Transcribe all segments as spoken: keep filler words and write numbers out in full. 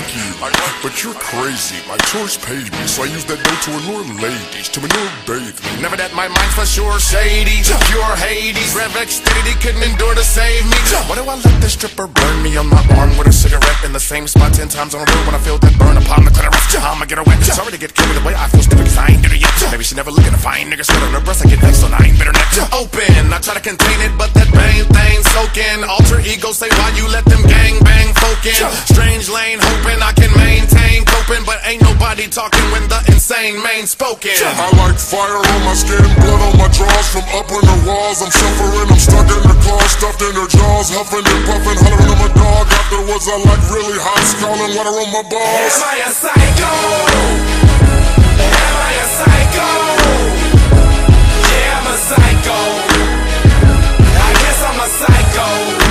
like you, but you're crazy. My church paid me, so I use that dough to allure ladies, to manure bathe me. Never that my mind's for sure shady, pure Hades. Rev Xfinity couldn't endure to save me. Why do I let this stripper burn me on my arm with a cigarette in the same spot ten times on a road when I feel that burn upon the clitoris? I'ma get her wet. Sorry to get killed the way I feel stupid, cause I ain't bitter yet. Maybe she never looking to find niggas sweat on her breast. I get vexed, so I ain't bitter neck. Open, I try to contain it, but that bang thing soaking. Alter ego say why you let them gang bang folk in. Strange lane hoping I can maintain coping, but ain't nobody talking when the insane main spoken. I like fire on my skin, blood on my drawers from up in the walls. I'm suffering, I'm stuck in her claws, stuffed in her jaws, huffing and puffing, hollering at my dog. Afterwards I like really hot, scalding water on my balls. Am I a psycho? Am I a psycho? Yeah, I'm a psycho. I guess I'm a psycho.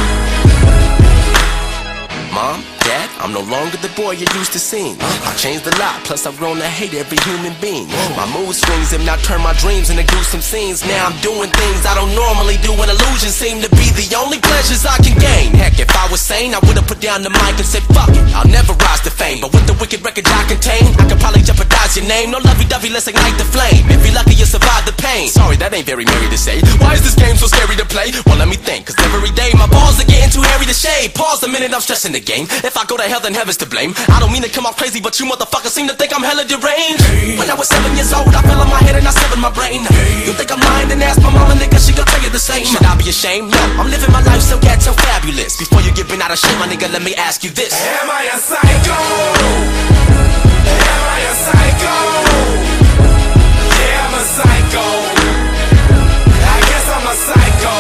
Mom, Dad, I'm no longer the boy you used to see. I changed a lot, plus I've grown to hate every human being. My mood swings have now turned my dreams into gruesome scenes. Now I'm doing things I don't normally do, and illusions seem to be the only pleasures I can gain. Heck, if I was sane, I would've put down the mic and said, fuck it, I'll never rise to fame. But with the wicked record I contain, I could probably jeopardize your name. No lovey-dovey, let's ignite the flame. If you're lucky, you survive the pain. Sorry, that ain't very merry to say. Why is this game so scary to play? Well, let me think, cause every day my balls are getting too hairy to shave. Pause a minute, I'm stressing the game. If I go to hell, then heaven's to blame. I don't mean to come off crazy, but you motherfuckers seem to think I'm hella deranged. When I was seven years old, I fell on my head and I severed my brain. You think I'm lying, then ask my mama, nigga, she gon' tell you the same. Should I be ashamed? No, I'm living my life so ghetto fabulous. Before you get bent out of shape, my nigga, let me ask you this. Am I a psycho? Am I a psycho? Yeah, I'm a psycho. I guess I'm a psycho.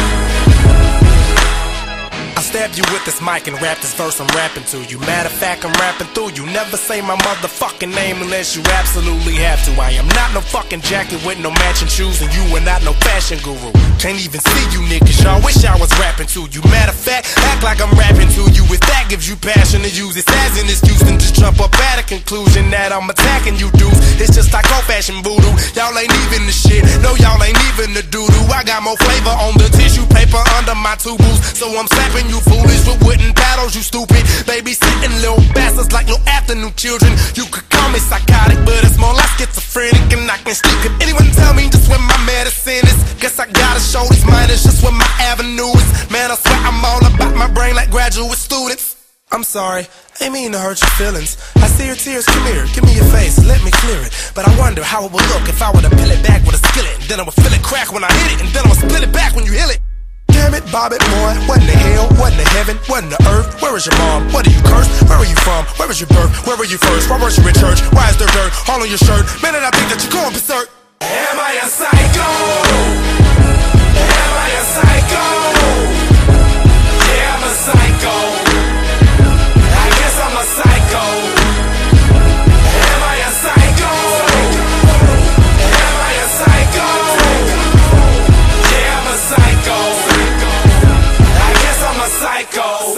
I stabbed you with this mic and rap this verse I'm rapping to you. Matter of fact, I'm rapping through you. Never say my motherfucking name unless you absolutely have to. I am not no fucking jacket with no matching shoes, and you are not no fashion guru. Can't even see you niggas, y'all wish I was rapping to you. Matter of fact, act like I'm rapping to you. If that gives you passion to use it as an excuse, then just jump up at a conclusion that I'm attacking you dudes. It's just like old-fashioned voodoo. Y'all ain't even the shit, no y'all ain't even the doo-doo. I got more flavor on the tissue paper under my tubules, so I'm slapping you foolish with wooden paddles, you stupid. Babysitting little bastards like no afternoon children. You could call me psychotic, but it's more like schizophrenic, and I can sleep. Could anyone tell me just where my medicine is? Guess I gotta show these minors just where my avenue is. Man, I swear I'm all about my brain like graduate students. I'm sorry, I ain't mean to hurt your feelings. I see your tears, come here, give me your face, let me clear it. But I wonder how it would look if I were to peel it back with a skillet. And then I would feel it crack when I hit it, and then I would split it back when you heal it. Damn it, Bob it, boy, what in the hell, what in the heaven, what in the earth? Where is your mom? What are you cursed? Where are you from? Where was your birth? Where were you first? Why weren't you in church? Why is there dirt all on your shirt? Man, and I think that you're going berserk. Am I a psycho? Am I a psycho? Yeah, I'm a psycho. I guess I'm a psycho. Am I a psycho? Am I a psycho? Yeah, I'm a psycho. I guess I'm a psycho.